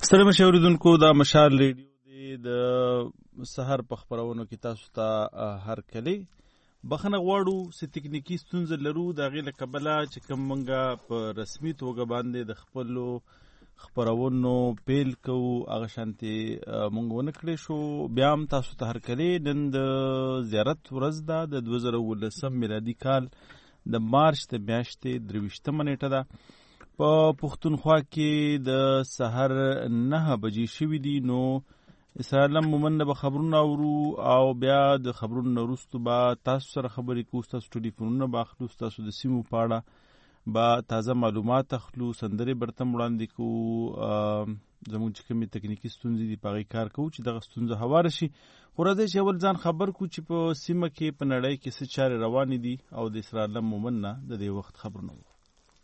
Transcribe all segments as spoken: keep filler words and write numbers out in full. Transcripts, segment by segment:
ستړي مشه اوریدونکو، دا مشال ریډیو دی د سحر په خپرونو کې تاسو ته هر کلی بخنه غواړو چې تکنیکی ستونزه لرو د هغې له کبله چې کوم موږ په رسمي توګه باندې د خپلو خپرونو پیل کوو هغه شانتې موږ ونه کړی شو. بیا هم تاسو ته هر کلی نن د زیارت ورځ ده د دوه زره اوولسم میلادي کال د مارچ د میاشتې درویشتمه نیټه ده. په پښتونخوا کې د سحر نه بجې شوي دي. نو اسرائیل مومن به خبرونه اورو او بیا د خبرونو نه وروستو به تاسو سره خبرې کوو، ستاسو ټلیفونونه به اخلو، ستاسو د سیمو په اړه به تازه معلومات اخلو، سندرې برته وړاندې کوو، زموږ چې کومې تکنیکي ستونزې دي په هغې کار کوو چې دغه ستونزه هواره شي. خو راځئ چې اول ځان خبر کوو چې په سیمه کې په نړۍ کې څه چارې روانې دي او د اسرائیل مومن نه د دې وخت خبرونه وو.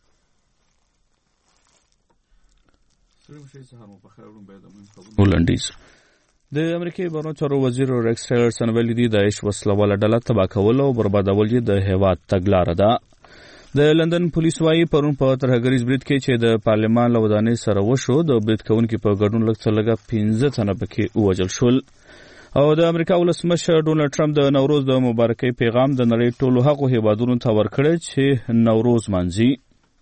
ولنډیز د امریکای بهرنیو چارو وزیر ریکس ټیلرسن ویلي دي داعش وسلواله ډله تباه کول او بربادول یې د هیواد تګلاره ده. د لندن پولیس وایي پرون په ترهګریز برید کې چې د پارلمان له ودانۍ سره وشو د برید کوونکي په ګډون لږ څه لږه پنځه تنه پکې ووژل شول. او د امریکا ولسمشر ډونالډ ټرمپ د نوروز د مبارکۍ پیغام د نړۍ ټولو هغو هیوادونو ته ورکړی چې نوروز مانځي.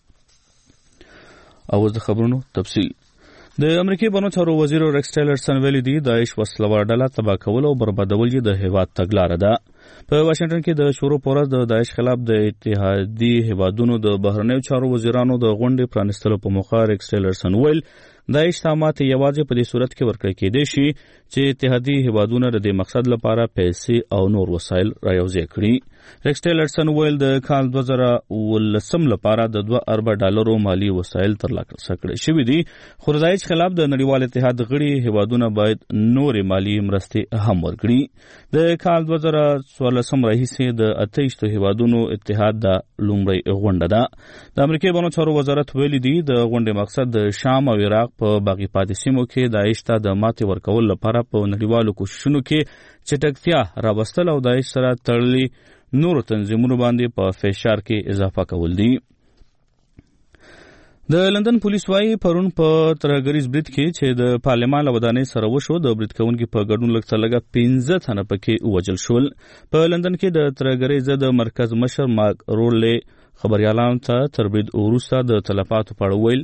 او د خبرونو تفصیل. د امریکای بهرنیو چارو وزیر ریکس ټیلرسن ویلي دي داعش وسلوال ډله تباه کول او بربادول یې د هیواد تګلاره ده. په واشنګټن کې د شروع په ورځ د داعش خلاف د اتحادي هیوادونو د بهرنیو چارو وزیرانو د غونډې پرانیستلو په موخه ریکس ټیلرسن ویل داعش ته ماتې یوازې په دې صورت کې ورکړل کېدی شي چې اتحادي هیوادونه د دې مقصد لپاره پیسې او نور وسایل رايوځای کړي. ریکس ټیلرسن ویل د کال دوه زره اوولسم لپاره د دوه اربه ډالرو مالی وسایل ترلاسه کړي شوي دي. خو د داعش خلاف د نړیوال اتحاد غړي هیوادونه باید نورې مالی مرستې هم ورکړي. د کال دوه زره څوارلسم راهیسې د اته ویشتو هیوادونو اتحاد د لومړۍ غونډه ده. د امریکای بهرنیو چارو وزارت ویلي دي د غونډې مقصد د شام او عراق په باقي پاتې سیمو کې داعش ته د ماتې ورکول لپاره په نړیوالو کوششونو کې چټکتیا راوستل او داعش سره تړلي نورو تنظیمونو باندې په فشار کې اضافه کول دي. د لندن پولیس وایي پرون په ترهګریز برید کې چې د پارلمان له ودانۍ سره وشو د برید کوونکي په ګډون لږ څه لږه پنځه تنه پکې ووژل شول. په لندن کې د ترهګرۍ ضد مرکز مشر مارک رولې خبریالانو ته تر برید وروسته د تلفاتو په اړه ویل.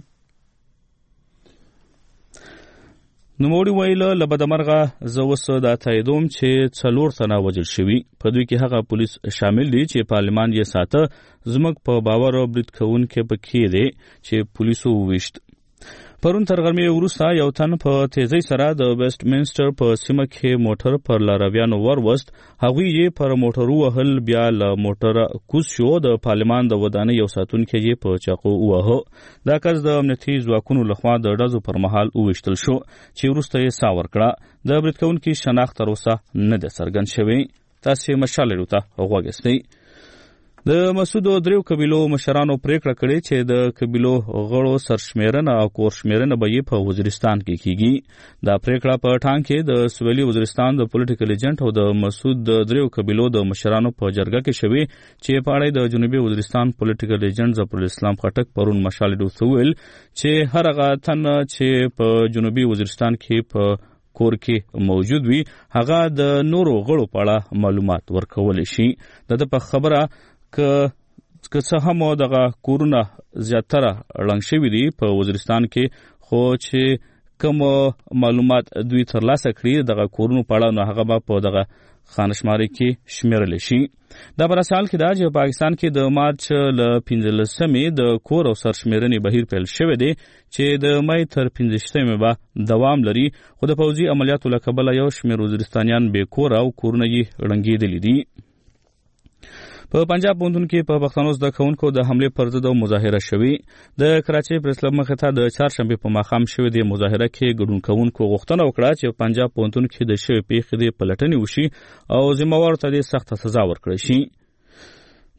نوموړي ویل له بدمرغه زه اوس دا تاییدوم چې څلور تنه وژل شوي، په دوی کې هغه پولیس شامل دي چې پارلمان یې ساته، زموږ په باور برید کوونکی پکې دی چې پولیسو وویشت. پرون تر غرمې وروسته یو تن په تیزۍ سره د ویسټ منسټر په سیمه کې موټر پر لارویانو وروست. هغوی یې پر موټر ووهل، بیا له موټره کوز شو. د پارلمان د ودانۍ یو ساتونکی یې په چاقو وواهه. دا کس د امنیتي ځواکونو لخوا د ډزو پر مهال وویشتل شو چې وروسته یې ساه ورکړه. د برید کوونکي شناخت تر اوسه نه دی څرګند شوی. تاسې مشال ریډیو ته غوږ ایستی. د مسعودو دریو قبیلو مشرانو پریکړه کړې چې د قبیلو غړو سرشمیرنه او کورشمیرنه به یې په وزیرستان کې کیږي. دا پریکړه په ټانګ کې د سویلي وزیرستان د پولیټیکل ایجنټ او د مسعود د دریو قبیلو د مشرانو په جرګه کې شوې چې په اړه د جنوبي وزیرستان پولیټیکل ایجنټ ظفر الاسلام خټک پرون مشال ریډیو ته ویل چې هر هغه تن چې په جنوبي وزیرستان کې په کور کې موجود وي هغه د نورو غړو په اړه معلومات ورکولی شي. د ده په خبره که که څه هم دغه کورونه زیاتره ړنګ شوي دي په وزیرستان کې، خو چې کوم معلومات دوی ترلاسه کړي دغه کورونو په اړه نو هغه به په دغه خانشماري کې شمیرلی شي. دا په داسې حال کې ده چې پاکستان کې د مارچ له پنځلسمې د کور او سرشمیرنې بهیر پیل شوی دی چې د مای تر پنځه به دوام لري. خو د پوځي عملیاتو له کبله یو شمېر وزیرستانیان بې کوره او کورونه یې ړنګېدلي دي. په پنجاب پوهنتون کې په پښتنو زده کوونکو د حملې پر ضد مظاهره شوې. د کراچۍ پریس کلب مخې ته د چهارشنبې په ماښام شوې د مظاهره کې ګډون کوونکو غوښتنه وکړه چې پنجاب پوهنتون کې د شوې پیښې د پلټنې وشي او ذمهوارو ته د سخته سزا ورکړل شي.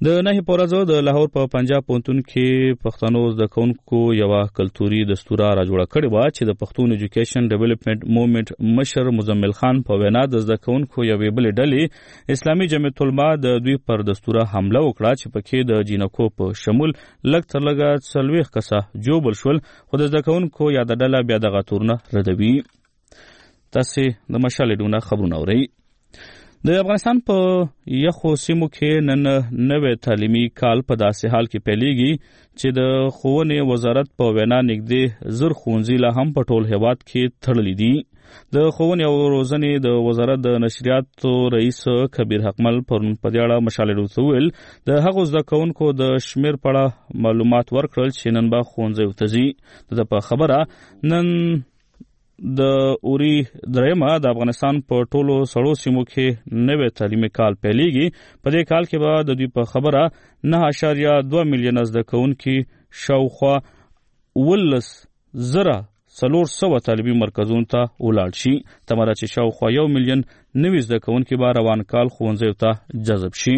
د نهي په ورځ د لاهور په پنجاب پوهنتون کې پښتنو زده کوونکو یوه کلتوري دستوره راجوړه کړې وه چې د پښتون ایجوکیشن ډیولپمنټ موومنټ مشر مزمل خان په وینا د زده کوونکو یوې بلې ډلې اسلامي جمعیت العلما د دوی پر دستوره حمله وکړه چې پکې د جینکو په شمول لږ تر لږه څلوېښت کسه جوبل شول، خو د زده کوونکو یاده ډله بیا دغه تورونه ردوي. تاسې د مشال ډونه خبرونه اورئ. د افغانستان په یخو سیمو کې نن نوی تعلیمي کال په داسې حال کې پیلیږي چې د ښوونې وزارت په وینا نږدې زر ښوونځي لا هم په ټول هېواد کې تړلي دي. د ښوونې او روزنې د وزارت د نشریاتو رئیس کبیر حقمل پرون په دې اړه مشال ډو ته وویل د هغو زده کوونکو د شمېر په اړه معلومات ورکړل چې نن به ښوونځیو ته ځي. د ده په خبره نن د اوري درېیمه د افغانستان په ټولو سړو سیمو کې نوی تعلیمي کال پیلیږي. په دې کال کې به د دوی په خبره نه اعشاریه دوه میلیونه زده کوونکي شاوخوا اوولس زره څلور سوه تعلیمي مرکزونو ته ولاړ شي. تمه ده چې شاوخوا یو میلیون نوي زده کوونکي به روان کال ښوونځیو ته جذب شي.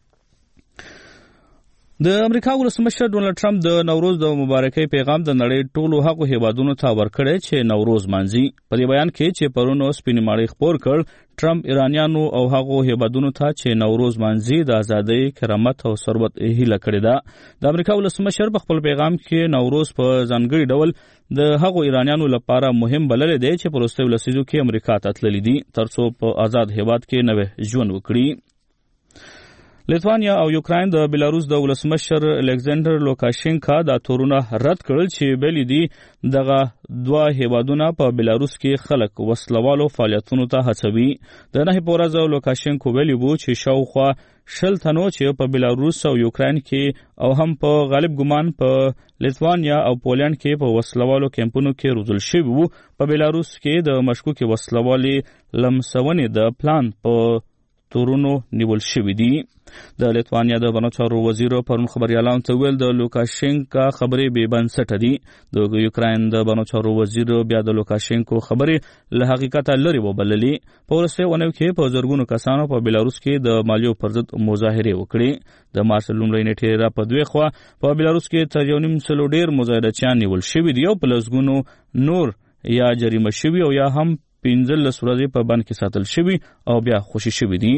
د امریکا ولسمشر ډونالډ ټرمپ د نوروز د مبارکۍ پیغام د نړۍ ټولو هغو هیوادونو ته ورکړی چې نوروز مانځي. په دې بیان کې چې پرون سپینې ماڼۍ خپور کړ، ټرمپ ایرانیانو او هغو هیوادونو ته چې نوروز مانځي د ازادۍ، کرامت او ثروت هیله کړې ده. د امریکا ولسمشر په خپل پیغام کې نوروز په ځانګړي ډول د هغو ایرانیانو لپاره مهم بللی دی چې په وروستیو لسیزو کې امریکا ته تللي دي ترڅو په آزاد هیواد کې نوی ژوند وکړي. لیتوانیا او یوکراین د بیلاروس د ولسمشر الکساندر لوکاشینکا دا تورونه رد کړل چې بلی دي دغه دوه هیوادونه په بیلاروس کې خلک وسلوالو فعالیتونو ته هڅوي. د نهي په ورځ لوکاشینکو ویلي وو چې شاوخوا شل تنو چې په بیلاروس او یوکراین کې او هم په غالب ګمان په لیتوانیا او پولند کې په وسلوالو کمپونو کې روزل شوي وو. په بیلاروس کې د مشکوکې وسلوالې لمسونې د پلان په تورونو نیول شوي دي. د لیتوانیا د بهرنیو چارو وزیر پرون خبریالانو ته ویل د لوکاشینکا خبرې بې بنسټه دي. د یوکراین د بهرنیو چارو وزیر بیا د لوکاشینکو خبرې له حقیقته لرې وبللې. په وروستیو اونیو کې په زرګونو کسانو په بیلاروس کې د مالیو پر ضد مظاهرې وکړې. د مارچ لومړۍ نیټې را په دوې خوا په بیلاروس کې تر یو نیم سلو ډېر مظاهرچیان نیول شوي دي او په لسګونو نور یا جریمه شوي او یا هم پنځلس ورځې په بند کې ساتل شوي او بیا خوشي شوي دي.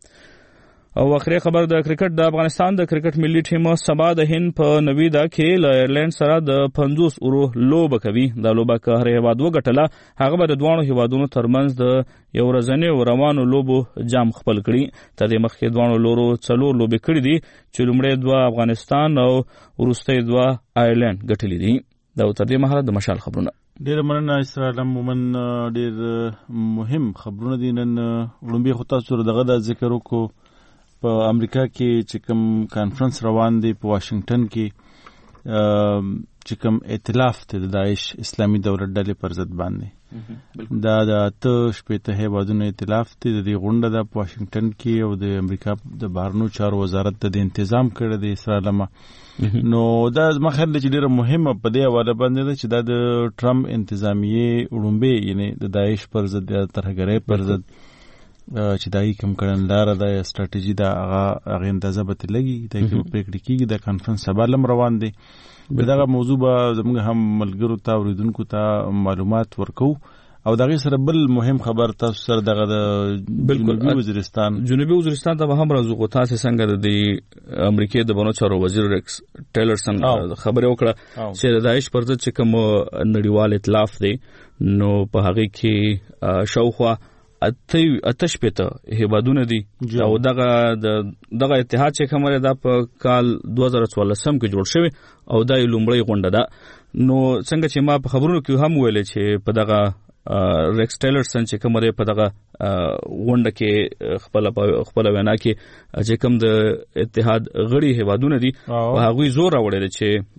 او اخري خبر د کرکټ د افغانستان د کرکټ ملي ټیم سبا د هند په نویدا کې له ایرلند سره د پنځوس اورو لوبه کوي. دا لوبه که هر هیواد وګټله هغه به د دواړو هیوادونو ترمنځ د یو ورځنیو روانو لوبو جام خپل کړي. تر دې مخکې دواړو لورو څلور لوبې کړي دي چې لومړی دوه افغانستان او وروستۍ دوه ایرلند ګټلي دي. دا تر دې مهاله د مشال خبرونه. ډېر مننه اسرائیل مومن. ډېر مهم خبرونه دي. نن وړاندې خو تاسو دغه د ذکر وکړو په امریکا کې چې کوم کانفرنس روان دی په واشنگټن کې چې کوم ائتلاف ته د داعش اسلامي دولت ډلې پر ضد باندې دا د اته شپېته هیوادونو ائتلاف دی. د دې غونډه ده په واشنگټن کې او د امریکا د بهرنیو چارو وزارت د تنظیم کړی دی اسرائیل. نو دا زما خیال دی چې ډېره مهمه په دې حواله باندې ده چې دا د ټرمپ انتظامیې وړومبې یعنی د داعش پر ضد یا ترهګرۍ پر ضد چې دای کوم کړندلاره د استراتیژي د هغه هغه اندازه به تلګي د پریکړې کېږي. د کانفرنس سبا لم روان دی. په دغه موضوع به زموږ هم ملګرو ته اوریدونکو ته معلومات ورکو. او دغه سره بل مهم خبر تاسو سره دغه د جنوبي وزیرستان جنوبي وزیرستان ته هم راځو. خو تاسو څنګه د امریکا د بهرنیو چارو وزیر ریکس ټیلرسن خبره وکړه چې د داعش پر ضد چې کوم نړیوال ائتلاف دی نو په هغه کې شاوخوا اته شپېته هیوادونه دي او دغه دغه اتحاد چې کوم لري دا په کال دوه زره څوارلسم کې جوړ شوی او دا لومړی غونډه ده. نو څنګه چې ما په خبرونو کې هم ویل چې په دغه ریکس ټیلرسن چې کوم لري په دغه غونډه کې خپل خپل وینا کې چې کوم د اتحاد غړي هیوادونه دي په هغه زور راوړل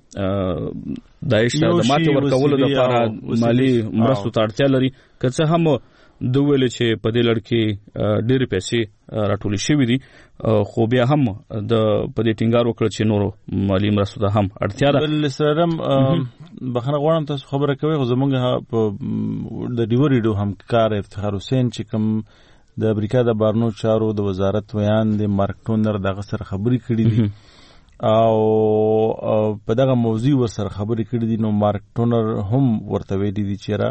چې داعش ته د ماته ورکولو لپاره مالی مرستو ته اړتیا لري. که څه هم د ویل چې په دې لړ کې ډېرې پیسې راټولې شوې دي خو بیا هم د په دې ټینګار وکړ چې نورو مالي مرستو ته هم اړتیا ده. بل سره بخښنه غواړم تاسو خبره کوي خو زمونږ په د ډیو ریډیو همکار افتخار حسین چې کوم د امریکا د بهرنیو چارو د وزارت ویان د مارک ټونر دغه سره خبرې کړې دي او په دغه موضوع ور سره خبرې کړې دي. نو مارک ټونر هم ورته ویلي دي چې را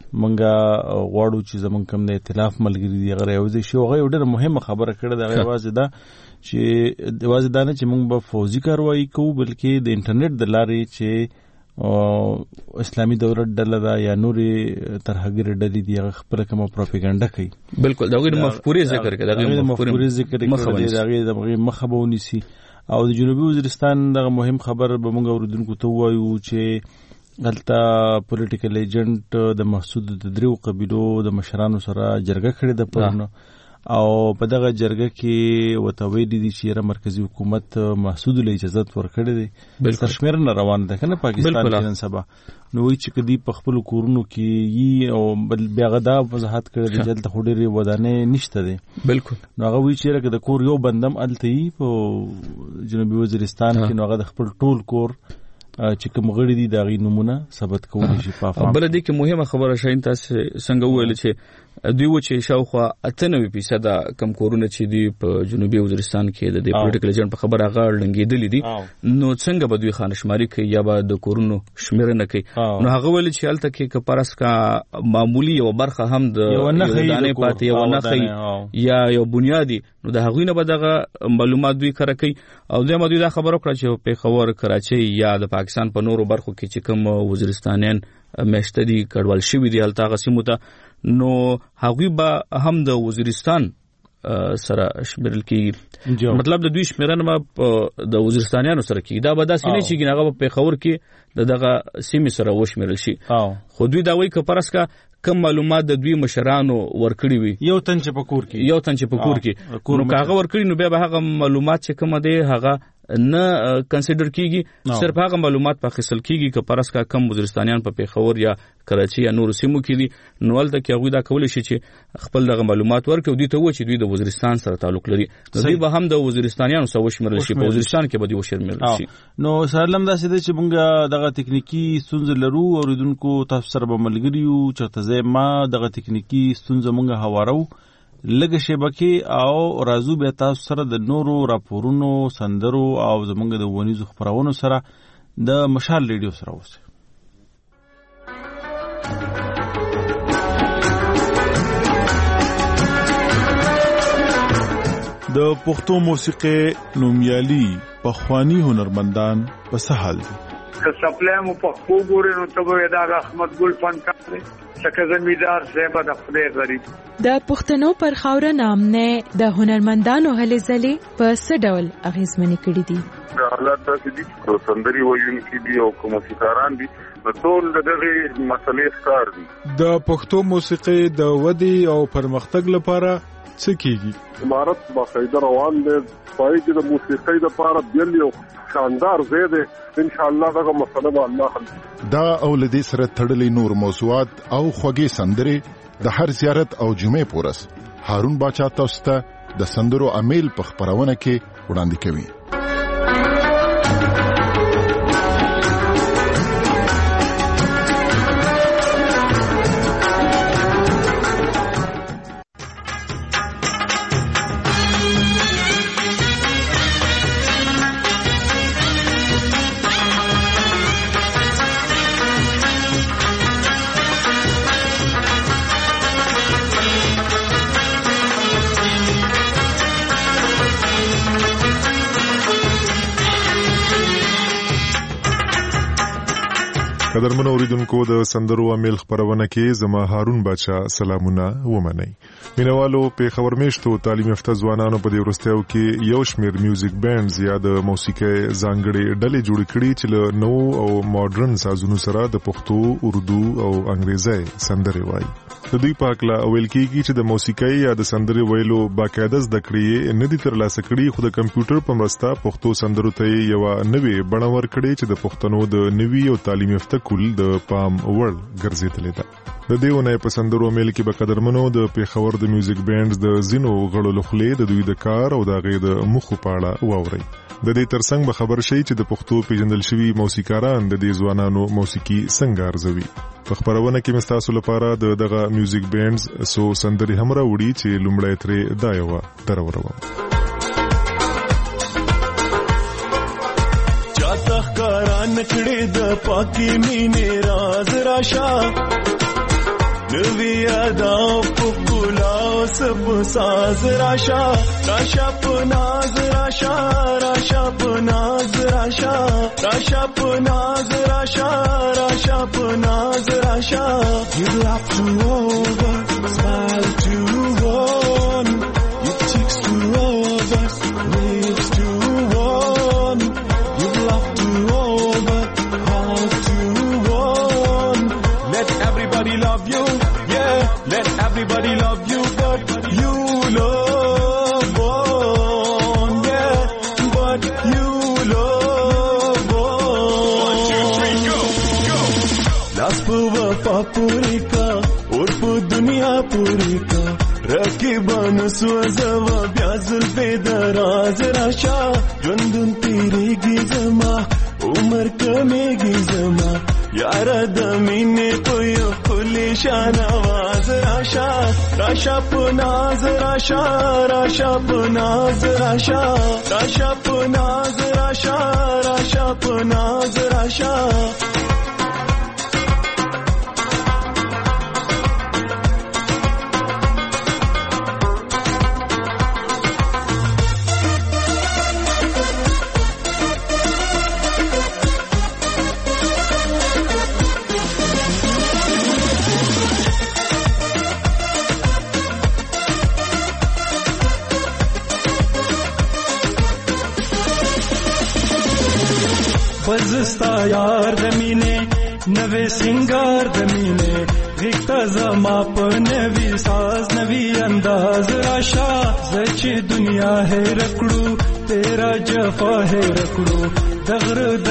منګه غواړو چې زمونږ کوم د ائتلاف ملګري دي هغه یوځای شي. هغه یو ډېره مهمه خبره کړې ده. هغه یوازې ده چې یوازې دا نه چې موږ به فوزي کاروایي کوو بلکې د انټرنیټ د لارې چې اسلامي دولت ډله ده یا نورې ترهګرې ډلې دي هغه خپله کومه پروپاګانډا کوي. بالکل د هغوی د مفکورې ذکر کوي، د هغوی مفکورې ذکر کوي، د هغوی مخه به ونیسي. او د جنوبي وزیرستان دغه مهم خبر به موږ اورېدونکو ته ووایو چې هلته پولیټیکل ایجنټ د محسود د دریو قبیلو د مشرانو سره جرګه کړې ده پرونه، او په دغه جرګه کې ورته ویلي دي چې مرکزي حکومت محسود له اجازت ورکړې دی. سرشمېرنه روانه ده که نه پاکستان کې نن سبا. نو وایي چې که دوی په خپلو کورونو کې یي او بیا هغه دا وضاحت کړی دی چې هلته خو ډېرې ودانۍ نشته دی. بالکل. نو هغه وایي چې لکه د کور یو بند هم هلته یي په جنوبي وزیرستان کې، نو هغه د خپل ټول کور چې کوم غړي دي د هغې نومونه ثبت کولی شي په افغان. بله دې کې مهمه خبره شاهین تاسو څنګه وویل چې دوی و چې شاوخوا اته نوي فیصده کم کورونه چې دوی په جنوبي وزیرستان کې د دې پولیټیکل ایجنټ په خبره هغه ړنګېدلي دي، نو څنګه به دوی خانشماري کوي یا به د کورونو شمېرنه کوي؟ نو هغه ویل چې هلته کې که فرض کا معمولي یوه برخه هم د ودانۍ پاتې یوه نښه یا یو بنیادي، نو د هغوی نه به دغه معلومات دوی کره کوي. او دویمه دوی دا خبره وکړه چې پېښور، کراچۍ یا د پاکستان په نورو برخو کې چې کوم وزیرستانیان میشته دي کډوال شوي دي هلته هغه سیمو ته، نو هغوی به هم د وزیرستان سره شمیرل کېږي. مطلب د دوی شمیرنه به د وزیرستانیانو سره کېږي. دا به داسې نه چې هغه به پېښور کې د دغه سیمې سره وشمیرل شي. خو دوی دا وایي که فرض کا کم معلومات د دوی مشرانو ورکړي وي، یو تن چې په کور کې یو تن چې په کور کې نو که هغه ورکړي، نو بیا به هغه معلومات چې کومه دی هغه نه کنسیډر کیږي، صرف هغه معلومات په اخیستل کیږي که پرس کا کم وزیرستانیان په پېښور یا کراچۍ یا نورو سیمو کې دي، نو هلته کې هغوی دا کولی شي چې خپل دغه معلومات ورکړي او دوی ته ووایي چې دوی د وزیرستان سره تعلق لري، نو دوی به هم د وزیرستانیانو سره وشمېرل شي، په وزیرستان کې به دوی وشمېرل شي. نو سهارلم داسې دی چې موږ دغه تکنیکي ستونزې لرو، اورېدونکو تاسو سره به ملګري یو، چېرته ځای ما دغه تکنیکي ستونزه موږ هوارو لږه شیبه کې، او راځو بیا تاسو سره د نورو راپورونو، سندرو او زموږ د ونیزو خپرونو سره د مشال ریډیو سره اوسئ. د پښتو موسیقۍ نومیالي پخواني هنرمندان په څه حال دي؟ که سپلای مو پښتو ګورې نو ته به دا احمد ګل فنکار دی، څکه زمیندار صاحب د خدای غریب. د پښتنو پر خاوره نامنه د هنرمندانو هلې ځلې په څه ډول اغیزمنې کړي دي؟ حالات داسې دي چې سندري ویونکي دي او که موسیقاران دي، نو ټول د دغې مسلې ښکار دي. د پښتو موسیقۍ د ودې او پرمختګ لپاره څه کیږي؟ امارت باقاعده روان دی، پای کې د موسیقۍ لپاره بیل یو شاندار ځای دی، ان شاء الله دغه مسله به الله حل کړي. دا او له دې سره تړلې نور موضوعات او خوږې سندرې د هر زیارت او جمعې پورس هارون باچا تاسو ته د سندرو امیل په خپرونه کې وړاندې کوي. قدرمن اوریدونکو، د سندرو امیل خبرونه کې زما هارون باچا سلامونه ومنئ. مینوالو، په خبر میشتو تعلیم یافته ځوانانو په دې وروستیو کې یو شمیر میوزیک بینډز یا د موسیقۍ ځانګړې ډلې جوړې کړي چې له نوو او ماډرن سازونو سره د پښتو، اردو او انګریزي سندرې وایي. د دوی په هکله ویل کېږي چې د موسیقۍ یا د سندرې ویلو باقاعده زده کړې نه دي ترلاسه کړي، خو د کمپیوټر په مرسته پښتو سندرو ته یوه نوې بڼه ورکړې چې د پښتنو د نوي او تعلیم یافته کل د پام وړ ګرځېدلې ده. د دې ونې په سندرو میل کې به قدرمنو د پیښور د میوزیک بینډز د زینو غړو لخلې د دوی د کار او د غي د مخو پاړه واوري. د دې ترڅنګ به خبر شي چې د پښتو پیژندل شوی موسیقاران د دې ځوانانو موسیقي څنګه ارزوي. په خبرونه کې مستاسو لپاره د دغه میوزیک بینډز سو سندري هم راوړي چې لومړی ترې دا یو درورو. چاته ښکاران کړي د پاکي مینې راز راشا نوی ادا پکولا سب ساز راشا راشا پناز راشا راشا پناز راشا راشا پناز راشا راشا پناز راشا You laugh to over, smile to one, you cheeks to over, lips to one, you laugh to over, heart to one. Let everybody love you. Let everybody love you, but you love one, yeah, but you love one. One, two, three, go, go. Las puva purika, or pu dunya purika, rakiban swazava byazul bedaraz rasha, jundun tiregi zama, umar kamegi zama. یارا د مینې په یو ښکلي شان آواز راشه راشه په ناز راشه راشه په ناز راشه راشه په ناز راشه راشه په ناز راشه بزستا یار د مینې نوې سنگار د مینې ریخته زما په نوې ساز نوې انداز راشه زچ دنیا هېر کړو تیرا جفا هېر کړو دغر د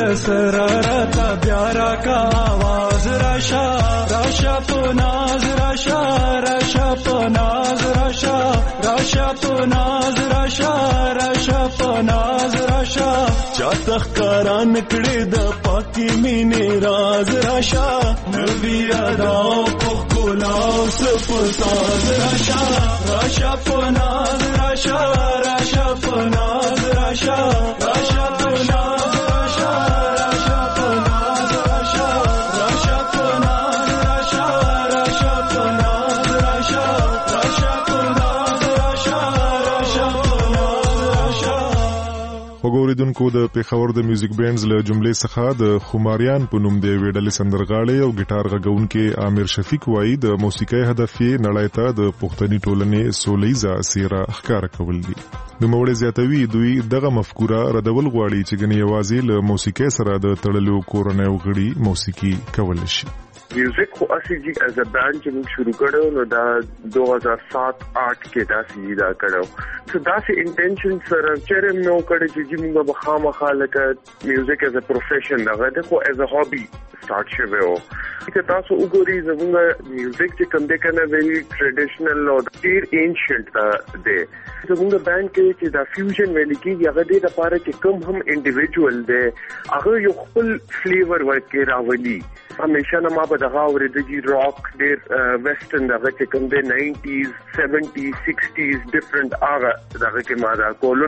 سرارتا بیارا کا आवाज راشه راشه په ناز راشه راشه په ناز راشه راشه په ناز راشه راشه په ناز راشه چاته ښکاران کړي د پاکي مینې راز راشه نوی ادا پخکولا سپ ساز راشه راشه په ناز راشه راشه په ناز راشه راشه په ناز راشه راشه په ناز راشه راشه په ناز راشه راشه په ناز راشه راشه په ناز راشه راشه په ناز راشه. وګوریدونکو د پیښور د میوزیک بینډز له جملې څخه د خماریان په نوم دی ویډلې سندرغاړي او ګټار غږونکي عامر شفیق وایي د موسیقۍ هدف یې نړۍ ته د پښتني ټولنې سولهیزه څیره ښکاره کول دي. نوموړی زیاتوي دوی دغه مفکوره ردول غواړي چې ګنې یوازې له موسیقۍ سره د تړلو کورنیو غړي موسیقي کول شي. میوزک خو اسی جی از ا بینڈ چې موږ شروع کړو نو دا دو هزار سات آٹھ کې دا سی دا کړو څه دا سي انټینشن سره چیرې نو کړی چې موږ به خامخا لکه میوزک از ا پروفیشن دا غته خو از ا هابي سٹارټ شوی او چې تاسو وګورئ زموږ میوزک چې کوم دی کنه ویری ټریډیشنل او ډیر اینشنت دی زموږ بینډ کې چې دا فیوژن ویل کېږي هغه دې لپاره چې کوم هم انډیویډوال دی هغه یو خپل فلیور ورکې راولي. همیشه نه ما به دغه اورېدلي راک ډېر ویسټرن دغه چې کوم دی ناینټیز سیونټیز سکسټیز ډفرنټ هغه دغه کې ما دا کولو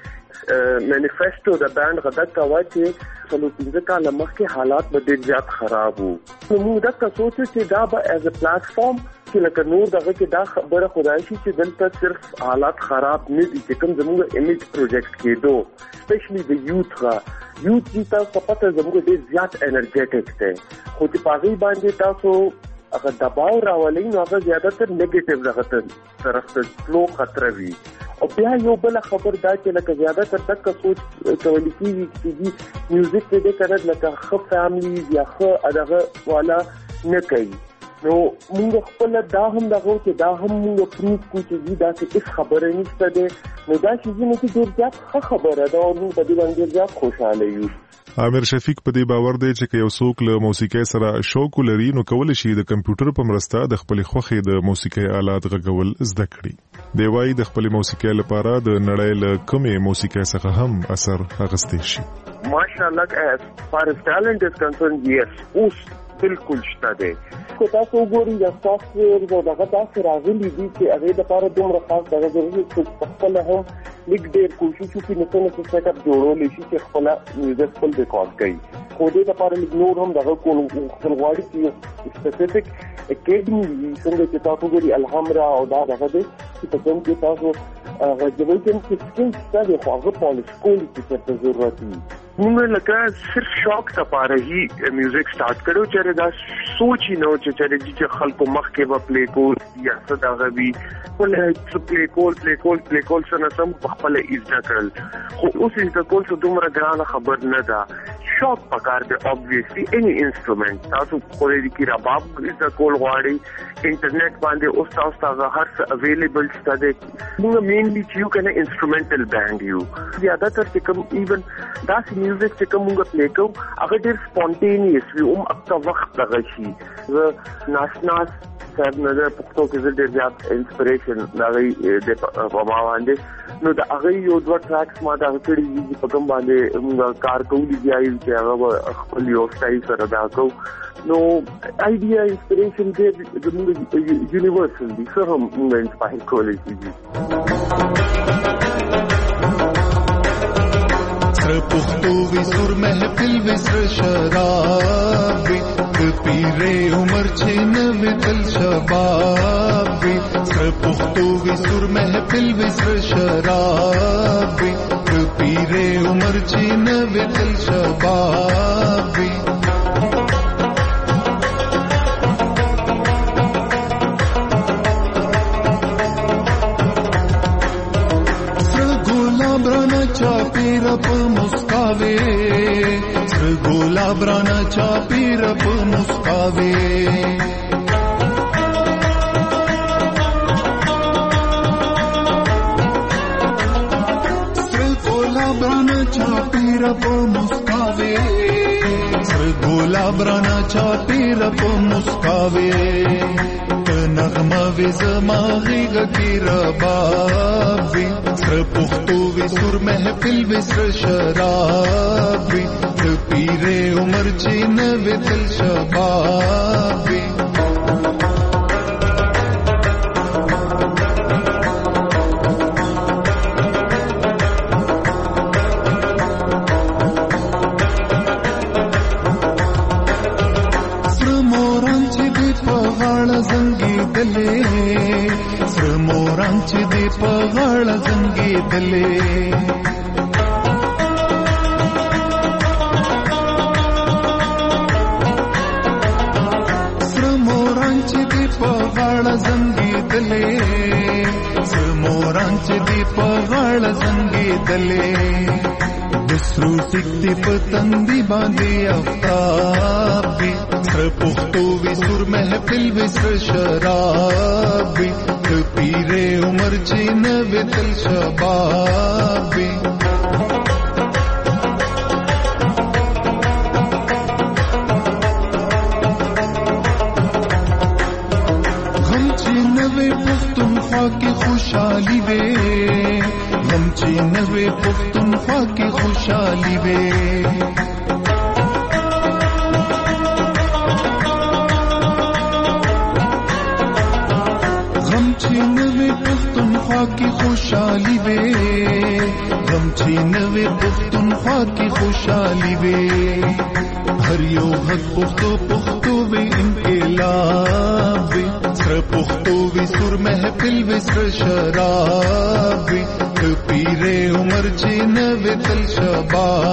مینیفیسټو د بینډ غدا کوا چې څلور پنځه کاله مخکې حالات به ډېر زیات خراب وو نو موږ دغه سوچو چې دا به ایز ا پلیټفارم چې لکه نور دغه کې دا خبره خدای شي چې دلته صرف حالات خراب نه دي چې کوم زموږ ایمیج پروجیکټ کېدو سپیشلی د یوث را یوث چې تاسو پته زموږ ډېر زیات انرژیټک دی خو چې پاغي باندې تاسو هغه دباو راولي نو هغه زیاتره نیگیټیو دغه طرف ته فلو خطر وي او بیا یو بل خبر دا چې لکه زیاتره تک سوچ کول کیږي چې میوزیک دې کنه لکه خو فیملی یا خو دغه والا نه کوي نو موږ خپل دا هم دغه چې دا هم موږ پروف کوو چې دا څه خبره نشته ده نو دا چې موږ ډېر زیات خبره ده او موږ په دې باندې زیات خوشاله یو عامر شفیق په دې باور دی چې که یو څوک له موسیقۍ سره شوق لري نو کولی شي د کمپیوټر په مرسته د خپل خوښې د موسیقۍ آلات غږول زده کړي. دی وايي د خپل موسیقۍ لپاره د نړۍ له کومې موسیقۍ څخه هم اثر اخیستی شي. ماشاءالله as far as talent is concerned, yes, اوس بالکل شته دی. کو تاسو وګورئ د سافټویر او دغه تاسو راغلي دي چې هغه د لپاره دومره خاص دغه ضروري چې په خپل هم لیک ډېر کوشش وکړي نو څنګه چې سیټ اپ جوړول شي چې خپل میوزیک خپل ریکارډ کړي. خو دې لپاره لیک نور هم دغه کول خپل غواړي چې سپیسیفیک اکیډمي څنګه چې تاسو وګورئ الحمرا او دا دغه دي چې په کوم کې تاسو غوږی کې سکیل ستاسو خو هغه پالیش کولی چې څه ضرورت وي. موږ لکه صرف شوق لپاره هی میوزیک سٹارټ کړو چې دا سوچ نه و چې چې خلکو مخ کې به پلی کول یا څه دغه وي ولې پلی کول پلی کول پلی کول څنګه سم په خپل ایزدا کړل. خو اوس ایزدا کول څه دومره ګرانه خبر نه ده. شوق پکار دی obviously any instrument. تاسو خوري کی رباب ایزدا کول غواړي انټرنیټ باندې اوس تاسو ته هر څه اویلیبل شته دی. موږ مینلی چې یو کنه انسټرومنټل بینډ یو زیاده تر چې کوم ایون دا میوزیک چې کوم موږ پلی کوو هغه ډېر سپونټینیس وي او اکتا وخت دغه شي. زه ناشناس صاحب نه د پښتو کې زه ډېر زیات انسپریشن دغه د په ما باندې نو د هغه یو دوه ټریکس ما دا کړي دي په کوم باندې موږ کار کوو دي چې هغه خپل یو سټایل سره دا کوو. نو آیډیا انسپریشن دې د موږ یونیورسل دي څه هم موږ انسپایر کولی شي. پختو وی سر محفل وسر شراب وی پیرے عمر چھن وتل شباب وی سر پختو وی سر محفل وسر شراب وی پیرے عمر چھن وتل شباب وی چاپیر په مسکاوي سر ګلاب رانا چاپیر په مسکاوي سر ګلاب رانا چاپیر په مسکاوي سر ګلاب رانا چاپیر په مسکاوي نغمه وی زماغی گکی رباب وی سر پختو وی سر محفل وی سر شراب وی پیر عمر چین وی تل شباب وی سر موران چې دی په غاړه زنګېدلې سر موران چې دی په غاړه زنګېدلې سر موران چې دی په غاړه زنګېدلې دسرو ټیکټې په تندي باندې افتاب وي سر پختو وي سر محفل وي سر شراب وي پیرے عمر چې نه وي تل شباب وي غم چې نه وي پښتونخوا کې خوشحالي وي غم چې نه وي پښتونخوا کې خوشحالي وي پښتونخوا کې خوشحالي وي غم چې نوې پښتونخوا کې خوشحالي وي هر یو حق پښتو پښتو وي انقلاب وي سر پښتو وي سر محفل وي سر شراب وي پیرے عمر چې نوې تل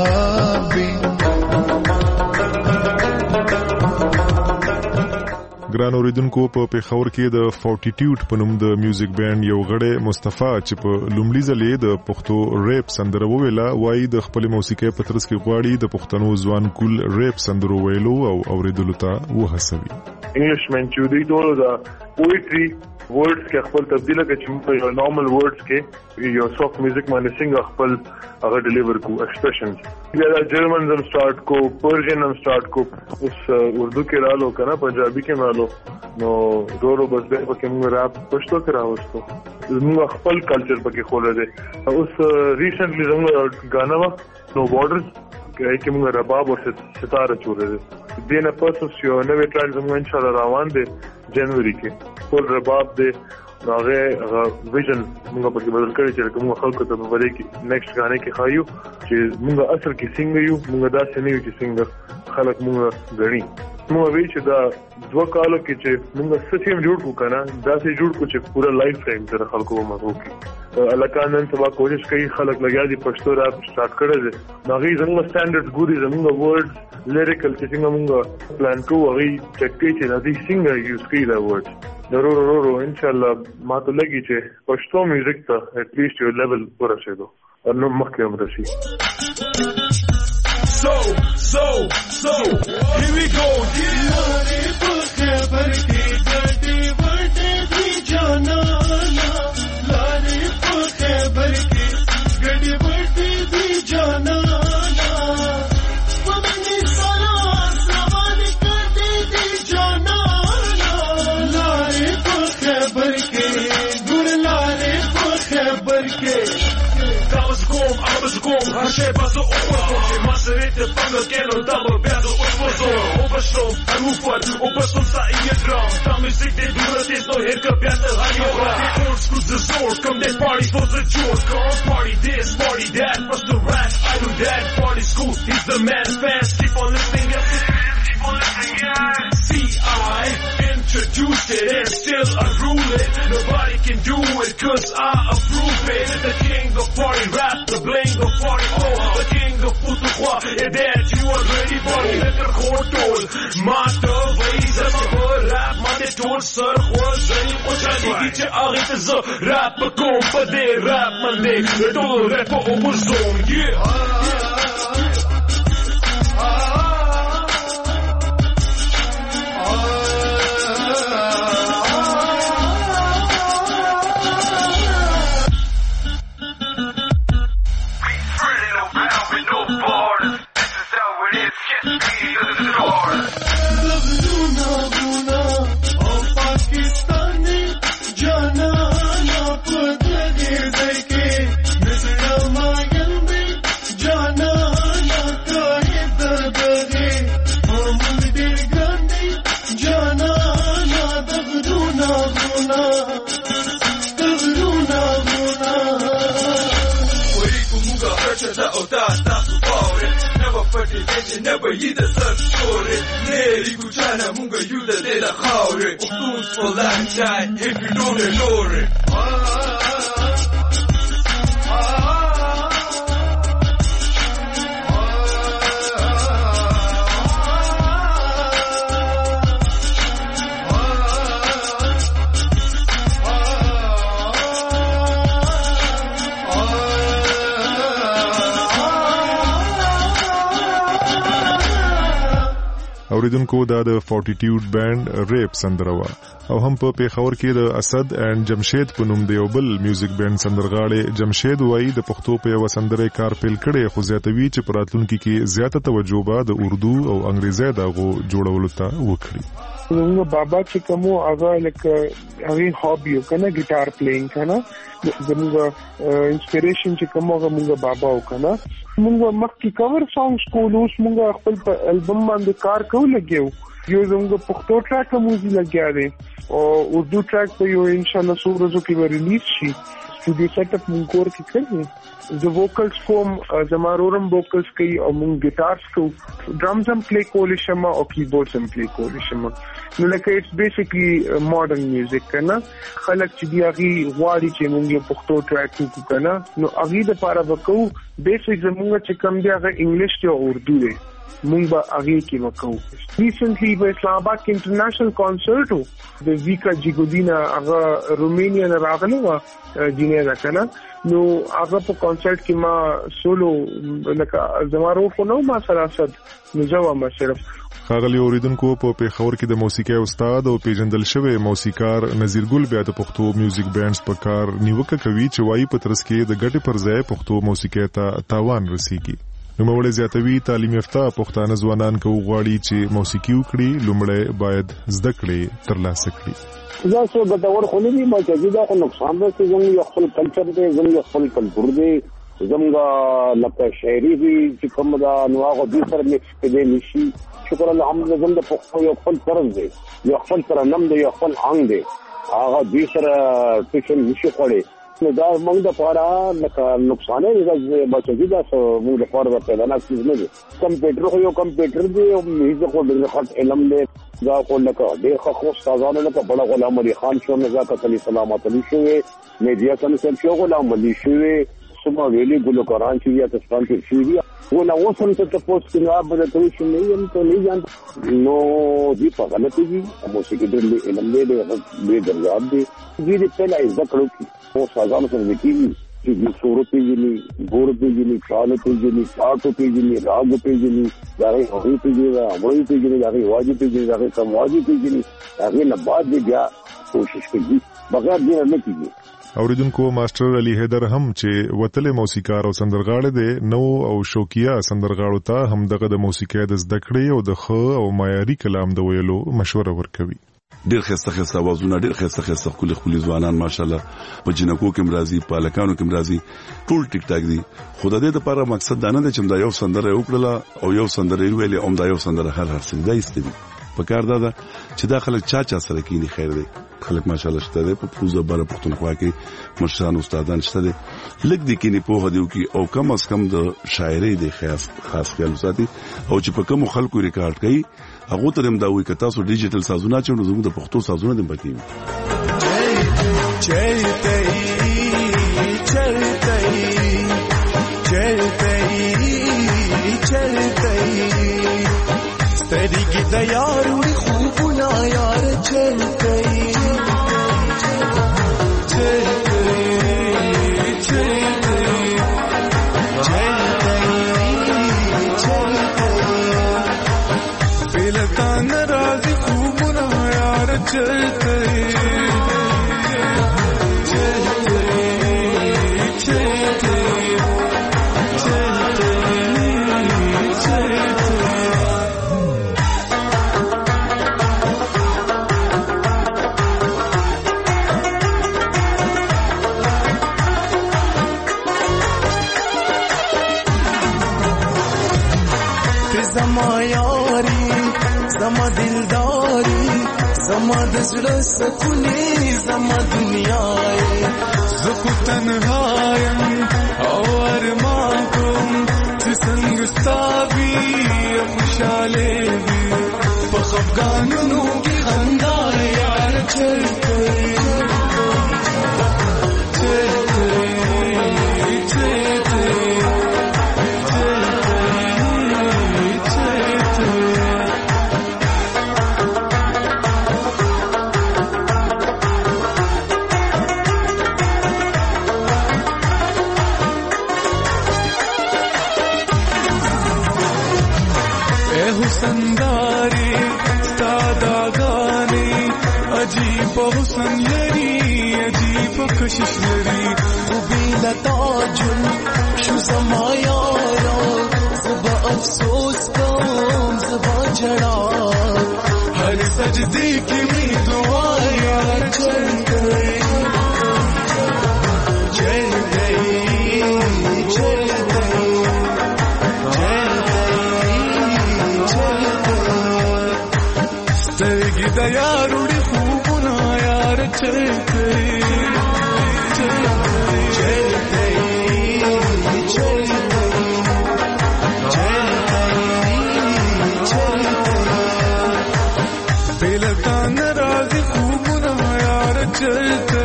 شباب وي ګران اوریدونکو په پیښور کې د فورټیټیوډ په نوم د میوزیک بینډ یو غړی مصطفی چې په لومړي ځلې د پښتو ریپ سندره وویله وایي د خپل موسیقۍ په ترڅ کې غواړي د پښتنو ځوان کول ریپ سندرو ویلو او اوریدلو ته وهڅوي. انګلیش من چې دوی ټول د پوئټري ورډز کې خپل تبدیله کې چې یو نارمل ورډز کې یو سافت میوزیک باندې څنګه خپل هغه ډیلیور کو ایکسپریشنز بیا د جرمن زم سٹارټ کو پرشین هم سٹارټ کو اوس اردو کې رالو کنه پنجابي کې رالو نو ډورو بس به پکې موږ راپ پښتو کې راوستو موږ خپل کلچر پکې خوله دي. اوس ریسنټلی زموږ غانا وا نو بارډرز کې موږ رباب او ستاره چورې دي دینه پسوس یو نوې ټرانز موږ ان شاء الله روان دي جنوري کې ټول رباب دي هغه ویژن موږ په کې بدل کړی چې موږ خلکو ته په وړي کې نیکسټ غانې کې خایو چې موږ اصل کې څنګه یو موږ داسې نه یو چې څنګه خلک موږ غني موږ وی چې دا دوه کالو کې چې موږ سټیم جوړ کو کنه داسې جوړ کو چې پورا لایف ټایم تر خلکو مزو کې الکان نن سبا کوشش کوي خلک لګیا دي پښتو راب سٹارټ کړی دي هغه زموږ سټانډرډ ګوري زموږ ورډز لیریکل چې څنګه موږ پلان کوو هغه چک کوي چې دا څنګه یوز کوي دا ورډز ضرور ضرور ان شاء الله ما ته لګي چې پښتو میوزیک ته اټ لیست یو لیول ورسېدو او نو مخکې هم راشي. So, so, so, here we go, yeah. खबर की गड्डी बड़े भी जाना लारे खबर की गड्डी बड़े भी जाना पवनी साला सवाल करते भी जाना लारे खबर के गुड़ लारे खबर के Kom, alles kom, hasje pas op oorlog. Masserite vangen kennen dan we werden opgezorgd. Opgestroom, en hoe voort, opgestroom sta in je droom. Dan muziek dit doen, het is nog heel gebeurd, aan je raam. Die oors goed de zorg, come this party for the joy. Come party this, party that, what's the rap, I do that. Party school, he's the man, fans, keep on listening, yes, keep on listening, yeah. See, I introduced it and still I rule it. Nobody can do it, cause I approve it. The king of party rap, the bling of party oh, the king of Putukwa, and that you are ready for me. Let the court toll, master ways as a word rap, man, it told sir, was any Ochani, get your arrit as a rap, a compa de rap, man, they, the total rap over zone, yeah. Never you the sun story. Neri kuchana munga yuda de la khaure. Ukhtus for lifetime if you don't ignore it. اوریدونکو دا د فورټیټیوډ بینډ ریپ سندره وه او هم په پیښور کې د اسد اینڈ جمشید په نوم د یو بل میوزیک بینډ سندرغاړی جمشید وایي د پښتو په یوه سندره کار پیل کړی خو زیاتوي چې په راتلونکي کې زیاته توجه به د اردو او انګریزي د هغو جوړولو ته وکړي. زموږ بابا چې کوم هغه لکه هغې هابي و که نه ګیټار پلینګ که نه زموږ انسپریشن چې کوم هغه مونږ بابا و که نه مونږ مخکې کور سانګس کولو اوس مونږ خپل په البم باندې کار کوو لګیو یو زموږ پښتو ټریک هم اوس لګیا دی او اردو ټریک په یو انشاءالله څو ورځو کې به ریلیز شي studio setup مونږ کور کې کړی زه ووکلز کوم زما رورم ووکلز کوي او مونږ ګیټارز کوو ډرمز هم پلی کولی شم او کیبورډز هم پلی کولی شم نو لکه اټس بیسیکلی ماډرن میوزیک کنه خلک چې دی هغې غواړي چې مونږ یو پښتو ټریک وکړو کنه نو هغې دپاره به کوو بیسیک زمونږ چې کوم دی هغه انګلیش دی او اردو دی مونږ به هغه کې وکړو. ریسنټلی په اسلام آباد کې انټرنیشنل کانسرټ وو د ویکا جیګودینا هغه رومانیا نه راغلی و جنیزا کنه نو هغه په کانسرټ کې ما سولو لکه زمارو خو نو ما سره صد نو جواب صرف خاغلی اوریدونکو په پیښور کې د موسیقي استاد او پیژندل شوی موسیقار نذیر ګل بیا د پښتو میوزیک بینډز په کار نیوکه کوي چې وایي په ترڅ کې د ګټې پر ځای پښتو موسیقي ته تاوان رسیږي. نوموړی زیاتوي تعلیم یافته پښتانه ځوانان که وغواړي چې موسیقي وکړي لومړی باید زده کړې ترلاسه کړي. دا څه ګټور خو نه دي چې دا خو نقصان دی چې زموږ خپل کلچر دی زموږ خپل کلتور دی زموږ لکه شاعري دي چې کوم دا نو هغه دې سره مکس کېدی نشي. شکر الحمدلله زموږ د پښتو یو خپل طرز دی یو خپل ترنم دی یو خپل آهنګ دی هغه دې سره ټیشن نشي خوړی نو دا موږ د پاره لکه نقصان دی بچی دا موږ د پاره پیدا نه کیږي نه دی. کمپیوټر خو یو کمپیوټر دی او هیڅ خو د خط علم دی دا خو لکه ډېر خو استادانو لکه بڑا غلام علي خان شو نزاکت علي سلامت علي شوی میډیا سم شو غلام علي شوی سما ویلي ګلوکاران چې یا تاسو کې شي ولا وصل ته تاسو کې نو اب د توښ نه یم ته نه ځان نو دی په غلطي دي موسیقي د علم دې د درجات دي دې په لای ذکر کی او سازانو سره کیږي چې د صورت پیږي ګور پیږي خیال پیږي چاټ پیږي راګ پیږي دا هغه پیږي دا وایي پیږي دا واجب پیږي دا سمواجی پیږي هغه نه بعد بیا کوشش کوي بغیر دې نه کیږي. اوریدونکو ماستر علي حیدر هم چې وتل موسیقار او سندرغاړی دی نو او شوقیا سندرغاړو ته هم دغه د موسیقۍ د زده کړې او د ښه او معیاري کلام د ویلو مشوره ورکوي. ډېر ښایسته ښایسته اوازونه ډېر ښایسته ښایسته ښکلي ښکلي ځوانان ماشاءالله په جنکو کې راځي په هلکانو کې راځي ټول ټیک ټاک دي. خو د دې دپاره مقصد دا نه دی چې دا یو سندره یې وکړله او یو سندره یې ویلې او دا یو سندره هر هر څه دا ایسته دي. په کار دا ده چې دا خلک چا چا سره کینی خیر دی خلک ماشاءالله شته دی په پوزه بره پښتونخوا کې مشران استادان شته دی لږ د کینی پوهه دی کی او کم از کم د شاعري دی خاص خاص خیال ساتي او چې په کوم خلکو ریکارډ کوي هغه ته هم دا وایي که تاسو ډیجیټل سازونه چې نو زموږ د پښتو سازونه دم پکې چلتے چلتے چلتے چلتے سترګې د یارو خوبونه یار چلته چلته چلته چلته چلته بلتا ناراضي خوبونه یار چلته زما دلداري زما د زړه سکونې زما دنیا زه خو تنها یم او ارمان کوم چې څنګه ستا وي خوشحاله وي په خفګانونو کې خندا یار چلته سنداري سادا غاني عجيب حسن لري عجيب کشش لري وبلا تاجل شو زما یارا زبا افسوس کوم زبا جڑا هر سجدي کې می دعا یار چل گئی چل گئی چل د یارو خوبونه یار چلته چلته چلته چلته بلتا ناراضي خوبونه یار چلته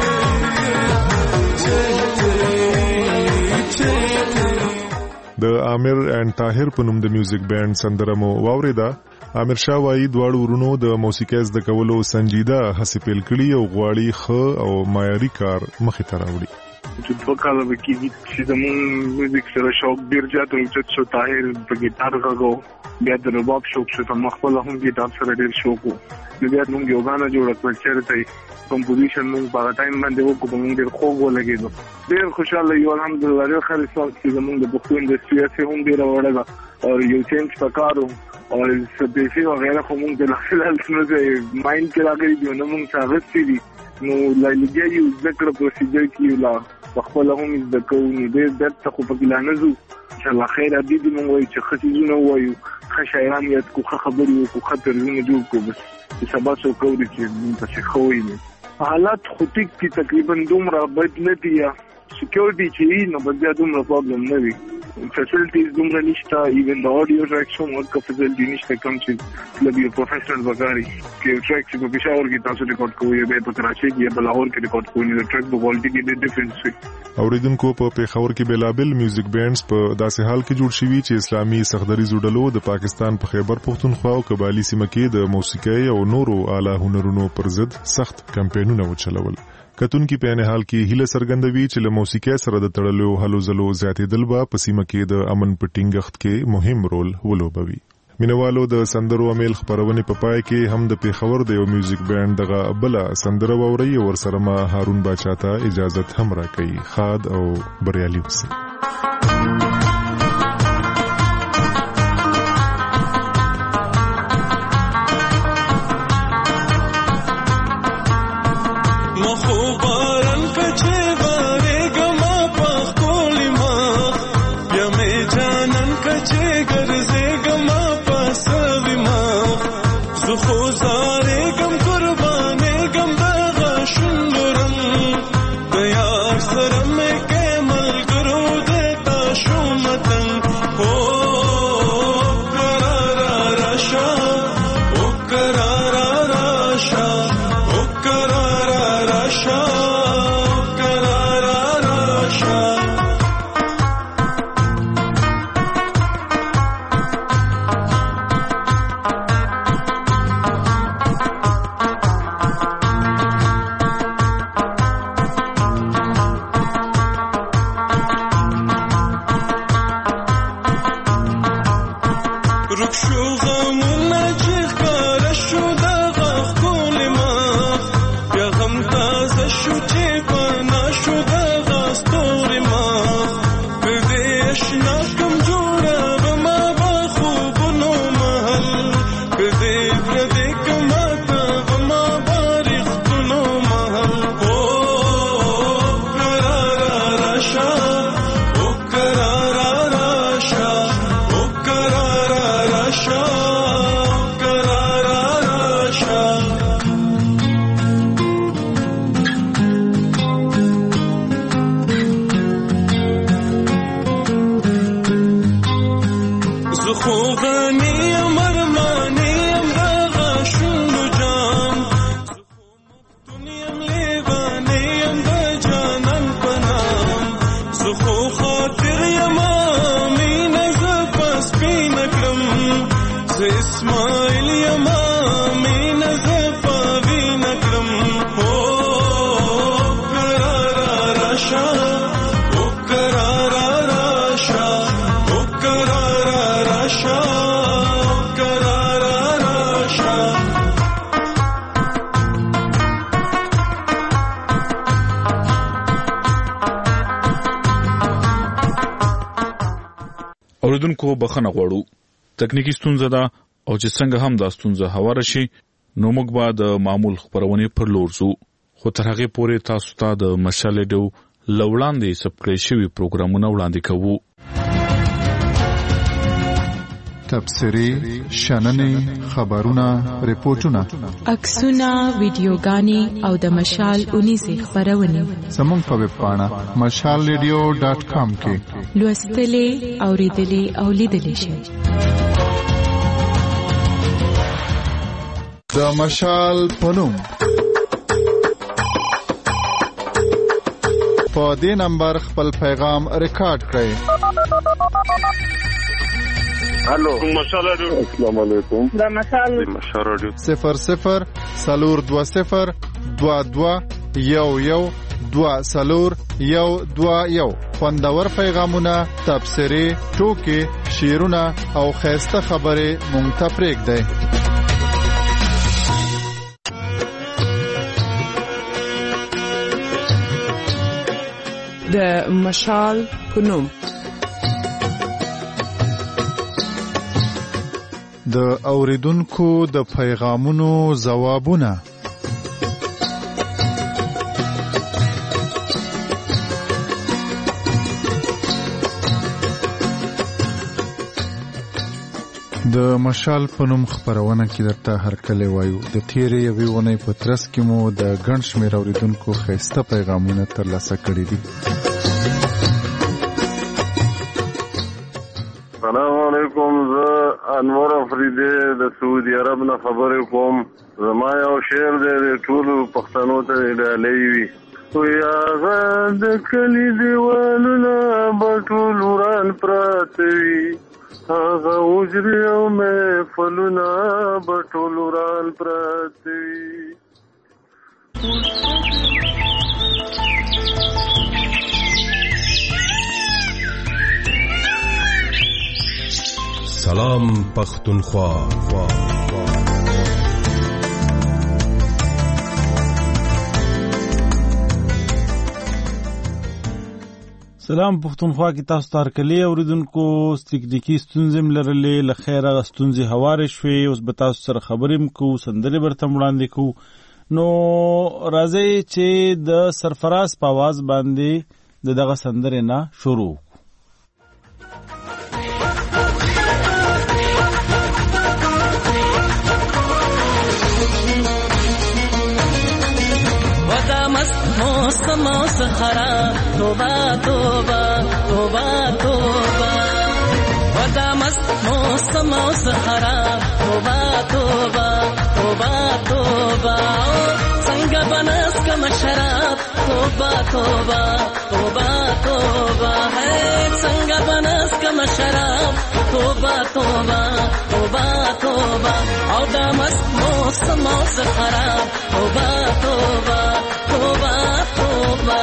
د عامر اینڈ طاهر په نوم د میوزیک بینډ سندره مو واوریدا. عامر شاه وایي دواړو ورونو د موسیقۍ زده کولو سنجیده هڅې پیل کړي او غواړي ښه او معیاري کار مخې ته راوړي. چې دوه کاله به کېږي چې زمونږ میوزیک سره شوق ډېر زیات اوچت شو. طاهر په ګیټار غږو، بیا د رباب شوق شو. ما خپله هم ګیټار سره ډېر شوق و. نو بیا موږ یو ګانه جوړه کړل چېرته کمپوزیشن موږ په هغه ټایم باندې وکړو، په موږ ډېر خوږ ولګېدو. ډېر خوشحاله یو الحمدلله. ډېر ښه رسپانس چې زمونږ د پښتو انډسټري هسې هم ډېره وړه ده او یو چینج پکار و او څه پیسې وغیره خو موږ د فلحال څه مایند کې راغلي دي او نه موږ څه اخیستي دي. نو لګیا یو زده کړه پروسیجر کې یو لا خپله هم زده کوو. نو ډېر درد ته خو پکې لا نه ځو. انشاءالله خیر ابدي دې موږ وایو چې ښه څیزونه ووایو، ښه شاعران یاد کړو، ښه خبرې وکړو، ښه طرزونه جوړ کړو. بس چې سبا څوک اوري چې موږ پسې ښه وایي. حالات خو ټیک دي، تقریبا دومره بد نه دي. یا سکیورټي چې وي نو بس بیا دومره پرابلم نه وي. فیسلټیز دومره نشته. ایون د آډیو ټریکس هم ورکه فیسلټي نشته کوم چې لږ یو پروفیشنل وګاري چې یو ټریک چې په پېښور کې تاسو ریکارډ کوئ یا بیا په کراچۍ کې یا په لاهور کې ریکارډ کوئ نو د ټریک په کوالټي کې ډېر ډفرنس وي. اوریدونکو په پېښور کې بېلابېل میوزیک بینډز په داسې حال کې جوړ شوي چې اسلامي سختدریځو ډلو د پاکستان په خیبر پښتونخوا او قبایلي سیمه کې د موسیقۍ او نورو اعلی هنرونو پر ضد سخت کمپاینونه وچلول. کتونکي په نه حال کې هیله څرګندوي چې له موسیقۍ سره د تړلو هلو ځلو زیاتېدل به په سیمه کې د امن په ټینګښت کې مهم رول ولوبوي. مینوالو د سندرو امیل خبرونه په پای کې هم د پېښور د یو میوزیک بینډ دغه بله سندره واوري او ورسره ما هارون باچا ته اجازه هم راکړي. خاد او بریالي اوسئ. اوریدونکو بخښنه غواړو، تکنیکی ستونزه ده او چې څنګه هم دا ستونزه هواره شي نو موږ به د معمول خبرونه پر لور ځو. خو تر هغه پورې تاسو ته د مشال ډیو لوړاندې سبسکرایب شوی پروګرامونه وړاندې کوو. تبصرې، شننې، خبرونه، ریپورتونه، عکسونه، ویډیوګانې او د مشال اونیزه خبرونه زموږ په ویب پاڼه مشال ریډیو ډاټ کام کې لوستلې، اوریدلې او لیدلې شئ. د مشال پنوم په دې نمبر خپل پیغام ریکارډ کړئ. الو مشال رادیو السلام علیکم دا مشال مشال رادیو صفر صفر سلور دو صفر دو دو یو یو دو سلور یو دو یو خوندور پیغامونه تبصري ټوکې شعرونه او خیسته خبرې مونږ ته پرېږدئ. د مشال پنوم د اوریدونکو د پیغامونو ځوابونه. د مشال پنوم خبرونه کې درته هر کله وایو د تیرې یوې ونې په ترڅ کې مو د ګڼ شمېر اوریدونکو خسته پیغامونه ترلاسه کړي دي. السلام علیکم، زه انور افریدی د سعودي عرب نه خبرې کوم. زما یو شعر دی د ټولو پښتنو ته ډالۍ وي. وی هغه د کلي دیوالونه به ټول وران پراته وي، هغه حجرې او محفلونه به ټول وران پراته وي. سلام پختونخوا. سلام پختونخوا کې تاسو ته هرکلی اوریدونکو. تکنیکی ستونزې م لرلې، له خیره ستونزې هوارې شوې. اوس به تاسو سره خبرې م کوو، سندرې برته وړاندې کوو. نو راځئ چې د سرفراز په आवाज باندې د دغه سندرې نه شروع. موسم سخرا توبه توبه توبه توبه ودا مست موسم سخرا توبه توبه توبه توبه څنګه بنس کم شراب توبه توبه توبه توبه ہے څنګه بنس کم شراب توبه توبه توبه توبه او دا مست موسم سخرا توبه توبه توبه توبه.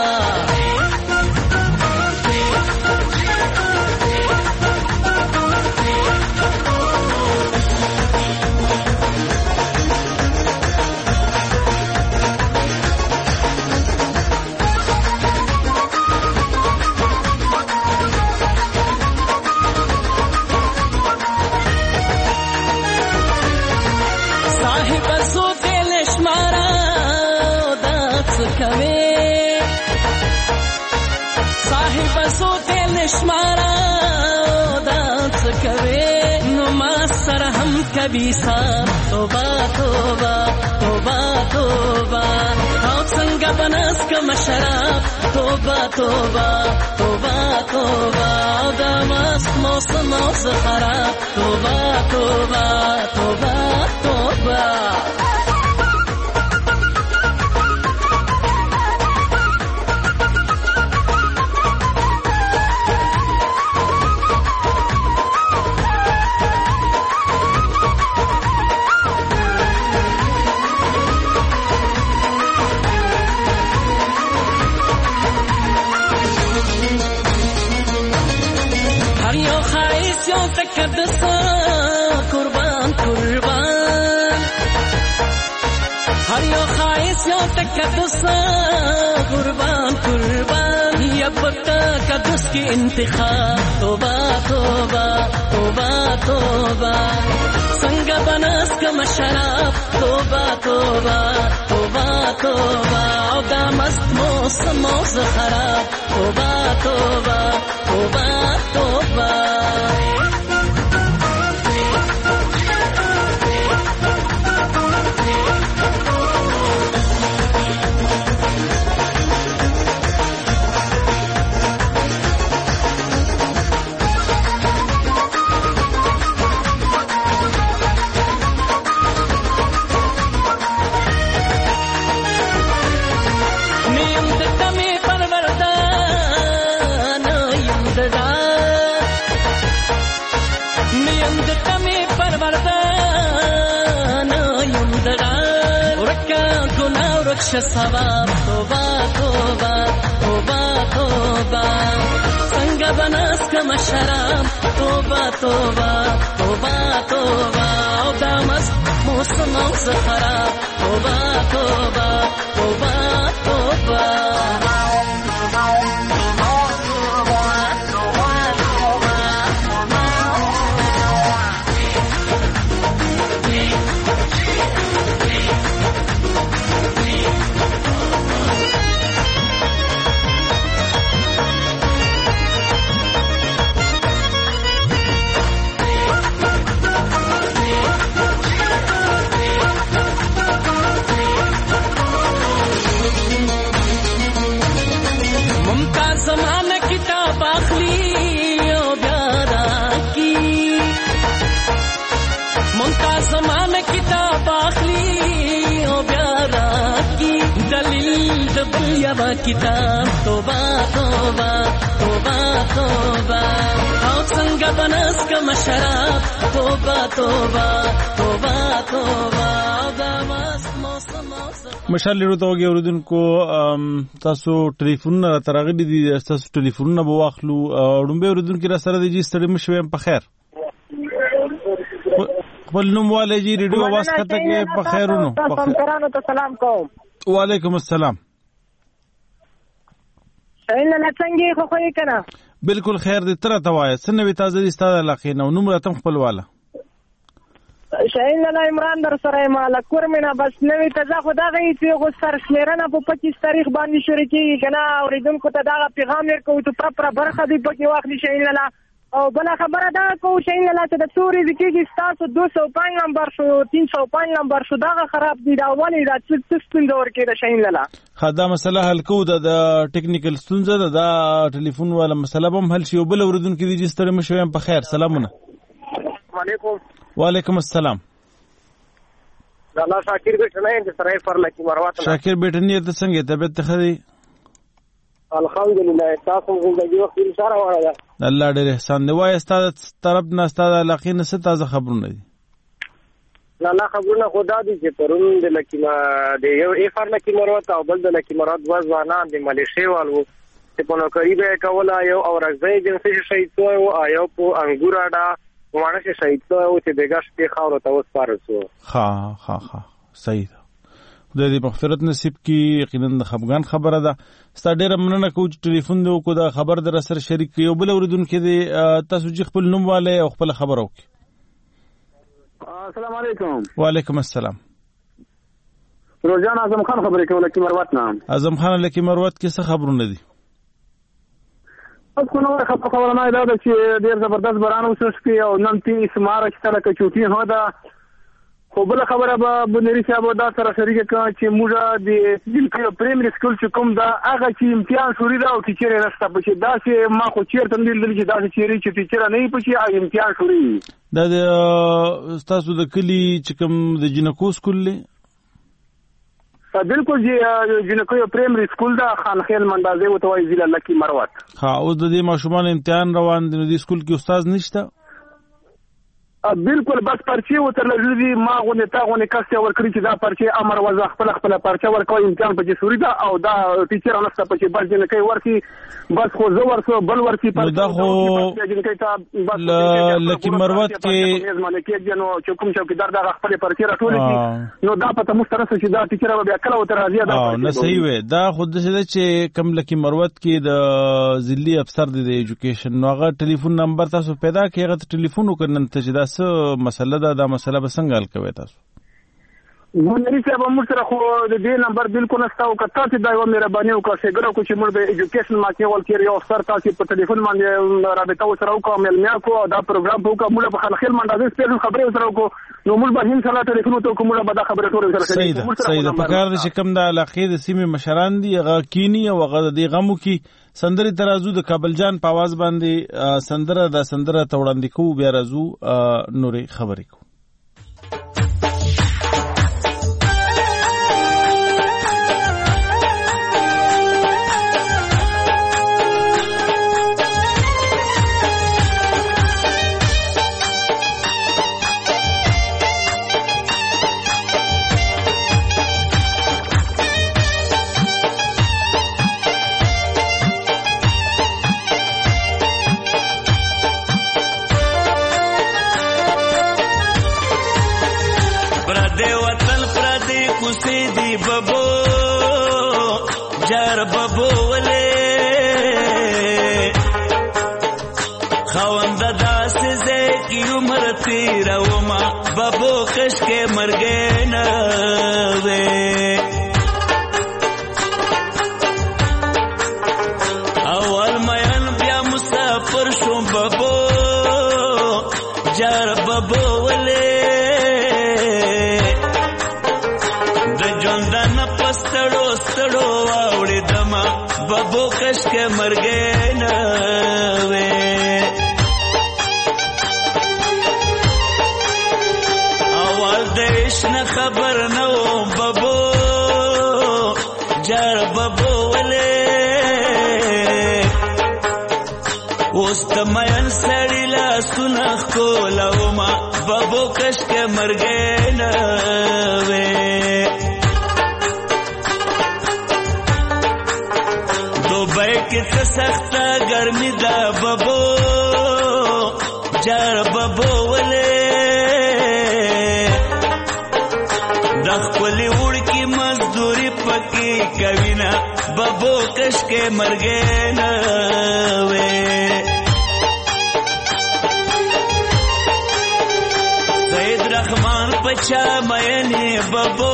صاحب صوت لشمارا دات کوي، صاحب صوت لشمارا دات کوي، نو ما سره هم کبي سا توبه توبه توبه توبه او څنګه بنس کم شراب توبه توبه توبه توبه او د مست موسم خراب توبه توبه توبه توبه. هر یو خایس یو تکدسا قربان قربان، هر یو خایس یو تکدسا قربان قربان، یبتا کدس کی انتخاب توبه توبه توبه توبه څنګه بنس کم شراب توبه توبه توبه توبه او دا مست موسم خراب توبه توبه توبه توبه. نیم د تمه پروردان ثواب توبه توبه توبه توبه څنګه بناس کم شراب توبه توبه توبه توبه او دا مست موسم او خراب توبه توبه توبه توبه किताब तोबा तोबा तोबा तोबा او څنګه بنس کم شراب توبه توبه توبه توبه دا مست موسم مشال لرو ته وګورئ اوردونکو تاسو ټلیفون ترغلي دي تاسو ټلیفون به واخلو ډومبه اوردونکو را سره دي ستړي مشوي په خیر خپل نوم والي جی ریډیو आवाज کته کې په خیرونو تاسو ته سلام کوم وعلیکم السلام شاین له څنګه خو خو یې کنه بالکل خیر دې تر ته وای سن وی تازه دي ستاده علاقې نو نوم راتم خپل والا شاین له عمران در سره مال کورمنه بس نوې تازه خدا غي چې غو سر شمیرنه په پچیس تاریخ باندې شروع کیږي کنه اوریدونکو ته دا پیغام ورکو ته پر برخه دی پکې واخلي شاین له او بل خبره دا کو شاین له چې د سوري ذکیږي ستاسو دو سو پنځه نمبر شو تین سو پنځه نمبر شو دا خراب دي دا ولې دا څه ستوند ورکې د شاین له خدا مسله حل کو د ټیکنیکل ستونزه ده دا ټلیفون والا مسله هم حل شي او بل اوردونکو دي چې ستړي مشوي په خیر سلامونه وعلیکم وعلیکم السلام الله شاکر بیٹه نه د سره پر لکی مروات شاکر بیٹه نه ته څنګه طبيعت ته خدي الحمدلله تاسو زندگی وخت اشاره وره الله ډېر احسان دی وای استاد طرف نه استاد علاقې نه څه تازه خبرونه دي نه نه خبرونه خدا دي چې پرون د لکی ما د یو افر لکی مروات او بل د لکی مراد وځوانان د ملیشي والو چې په نو قریبه کوله یو او راځي جنسي شهید شو او یو په انګوراډا وانه شهید شو چې دغه شپې خاور ته وسپارسو ها ها ها صحیح ده خدای دې مغفرت نصیب کی یقینا د خفغان خبره ده ستا ډیره مننه کوم چې ټلیفون دی کو دا خبر در سره شریک یو بل اوریدونکو دی تاسو چې خپل نوم والے او خپل خبر وکړي السلام علیکم وعلیکم السلام روزان اعظم خان خبرې کوله کی مروت نام اعظم خان لکی مروت کې څه خبرونه دي خو نو خبره نه دا چې ډیر زبردست باران وشو او نن تی اسماره چې تل کې چوټي هو دا خو بل خبره به بنري صاحب دا سره شریک کړه چې موږ د دې پرایمري سکول چې کوم دا هغه چې امتحان شوري دا او ټیچر راسته پچې دا چې ما خو چیرته نه لیدل چې دا چې چیرې چې ټیچر نه پچې امتحان شوري دا د تاسو د کلی چې کوم د جنکو سکول له بالکل جی جنکو پرایمري سکول دا خانخیل مندازه وتوي ضلع لکی مروت ها او د دې ماشومان امتحان روان دي د سکول کې استاد نشته بالکل بس پرچی وتر لږی ما غونې تا غونې کاسته ورکړي چې دا پرچی امر وځه خپل خپل پرچا ورکوي امتحان په سوري دا او دا ټیچر انسته په بس جن کوي ورکی بس خو زو ورسو بل ورکی پر دا خو لکه مروت کې مزمنه کې جنو چوکم چوکیدار دا خپل پرچی راټول کی نو دا پته مسترسه چې دا ټیچر بیا کله وتر راځي دا نه صحیح وي دا خود څه چې کم لکه مروت کې د ضلعي افسر د ایجوکیشن نو هغه ټلیفون نمبر تاسو پیدا کړئ هغه ټلیفون وکړنن ته چې دا څه مسله دا دا مسله به څنګه حل کوي تاسو ګورنری صاحب موږ سره خو د دې نمبر بالکل نشته او کته چې دا یو مهرباني وکړه چې ګرو کو چې موږ د ایجوکیشن ماکي ول کې یو افسر تاسو په ټلیفون باندې رابطه وسره وکړو ملمیا کو دا پروګرام وکړو موږ په خلخیل منډه سپیشل خبرې وسره وکړو نو موږ به هم سره ټلیفون ته کومه به دا خبره ټول سره صحیح ده صحیح ده په کار دي چې کوم د علاقې د سیمې مشران دي هغه کینی او هغه د غمو کې سندري ترازو د کابل جان په आवाज باندې سندره د سندره توړاندې کو بیا رازو نوري خبرې کو جاړي ببو جار ببو ولې خوند داسې زکی عمر تیروما ببو کش کې مرګې نه وې اول مېن بیا مسافر شوم ببو جار ببو ولې د ژوندان پستړو ستړو واوړې دما ببو کش کې مرګې نه وې اول دیش نه خبر نه و ببو جار ببو ولې اوس د مین سړی لاسونه ښکلومه ببو کش کې مرګې نه وې دوبۍ کې څه سخته ګرمي ده ببو جار ببو ولې د خپلې وړکي مزدوري پکې کوي نه ببو کش کې مرګې نه وې سید رحمان پچا مینې ببو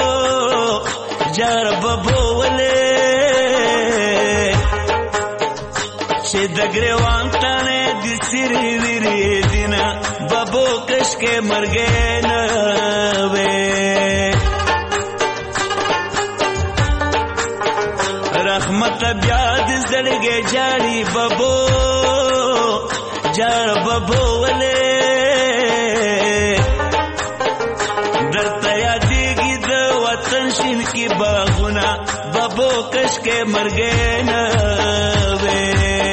جار ببو ولې چې د ګریوان تانه د سری ویری دینا ببو کش کې مرګې نه وې رحمت بیا د زړګې جاړي ببو جار ببو ولې درته یادېږي د وطن شین کې باغونه ببو کش کې مرګې نه وې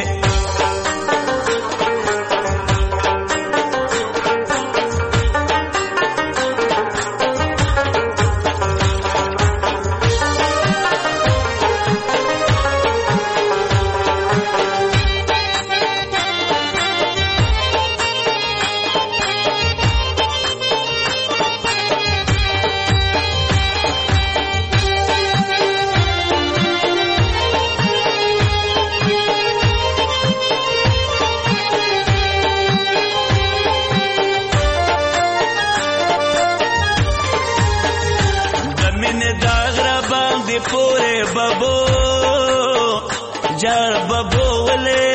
پورے ببو جار ببو ولې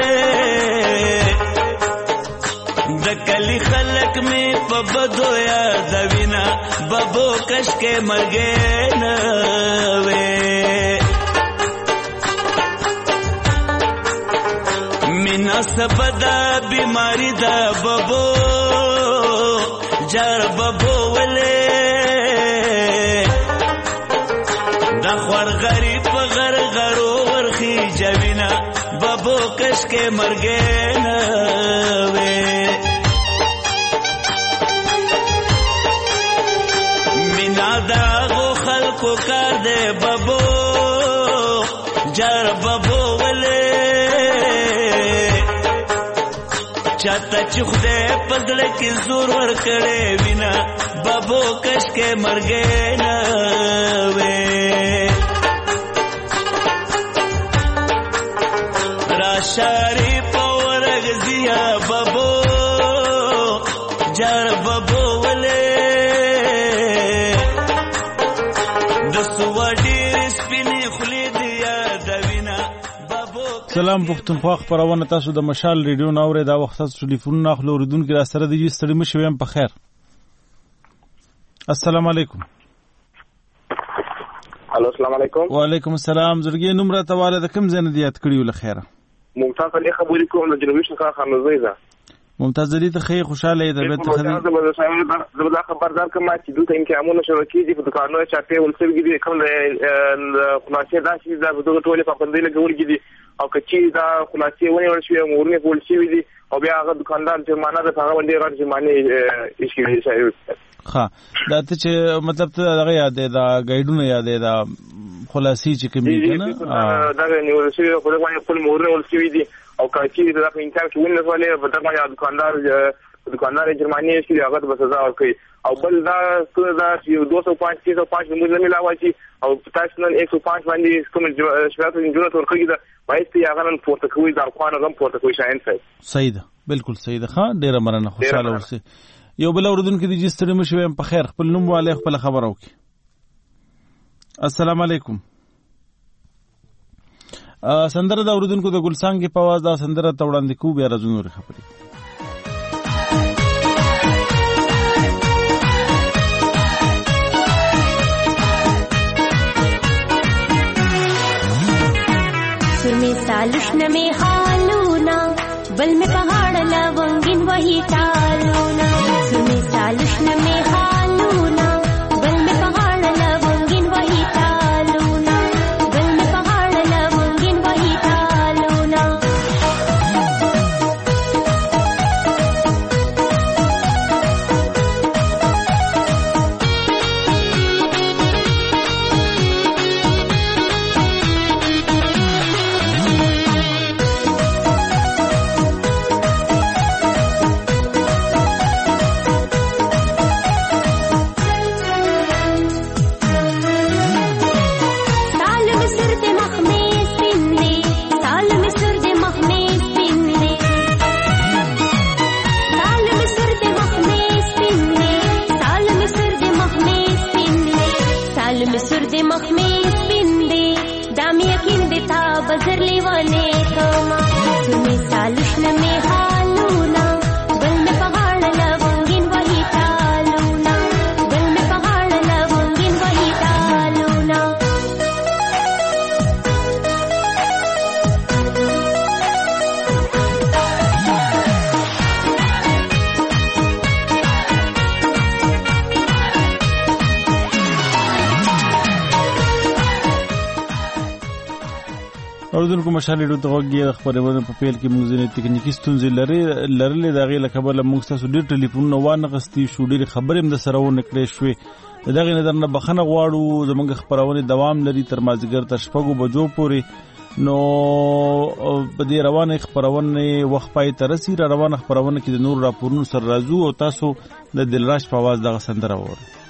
د کلی خلک می په بدو یادوینا ببو کش کې مرګې نه وې مینا سبدا بیماری دا ببو جار ببو ولې دا خور غریب غر غرو ورخی جوینا ببو کش کې مرګې نه وې مینا دا غو خلکو کار دے ببو جار ببو ولې چاته چې خدای په زړه کې زور ورکړې وینا ببو کش کې مرګې نه وې شاری پورگ زیا ببو جار ببو ولې د سوډی سپینې خلی دیا دوینا ببو سلام پښتونخوا خبرونه تاسو د مشال ریډیو ناوړې دا وخت تاسو ټلیفون ناخلو اوریدونکو را سره دی ستړي مشو يم په خیر السلام علیکم الو السلام علیکم وعلیکم السلام زړګي نوم را تواله د کوم ځای نه دیات کړیو لخيره ممتاز علی خبرې کوم د جنوبي شکا خانوزي ده ممتاز علی ته خیر خوشاله ده به ته خدای زبر خبردار کما چې دوی ته امونه شرکې دي په دکانونو چاپې ولسوي دي کوم د خلاصې دا چې دا د ټولې په پندې لګولې دي او کچې دا خلاصې ونی ورشي مورنه ولسوي دي او بیا هغه دکاندار جرمانه د هغه باندې راځي جرمانه ایشي شایو ها دا ته چې مطلب ته دغه یادې دا گایډونه یادې دا خلاصي چې کومې کنه دا نیول شي په دغه باندې خپل مورنه ولسوي دي او کچې دا په انکار کې ونه ولې په دغه باندې دکاندار دکاندار جرماني شي هغه به سزا ورکړي او بل دا څه دا چې دو سو پانچ تین سو پانچ موږ نه ملاوي شي او تاسو نن ایک سو پانچ باندې کوم شکایت جوړه ورکړي دا وایي هغه نن پورته کوي دا خوانه غم پورته کوي شاین صاحب صحیح ده بالکل صحیح ده ښه ډیره مننه خوشاله ورسه یو بل اوردونکو دي چې ستړي مشوي په خیر خپل نوم والے خپل خبر وکي السلام علیکم سندره د اوردونکو د ګلسانګي په आवाज دا سندره توړاندې کو بیا راځو نور خبرې में सालुश न में हालूना बल में पहाड़ लवंगिन वही टालूना सुने सालुश न में हालूना बल में पहाड़ लवंगिन वही टालूना बल में पहाड़ लवंगिन वही टालूना اوردونکو مشالې ډو دغه خبرونه په پیل کې موږ ځینې تکنیکی ستونزې لري لرلې د غیله کبل موږ تاسو ډیر ټلیفون وانه غستې شو ډیر خبرې هم د سره ونه کړې شوې دغه نظر نه بخنه غواړو زموږ خبرونه دوام لري تر مازیګر تر شپږو بجو پورې نو په دې روانه خبرونه وخت پای تر سي روانه خبرونه کې د نور راپورونو سره راځو او تاسو د دلراش په आवाज دغه سندره وره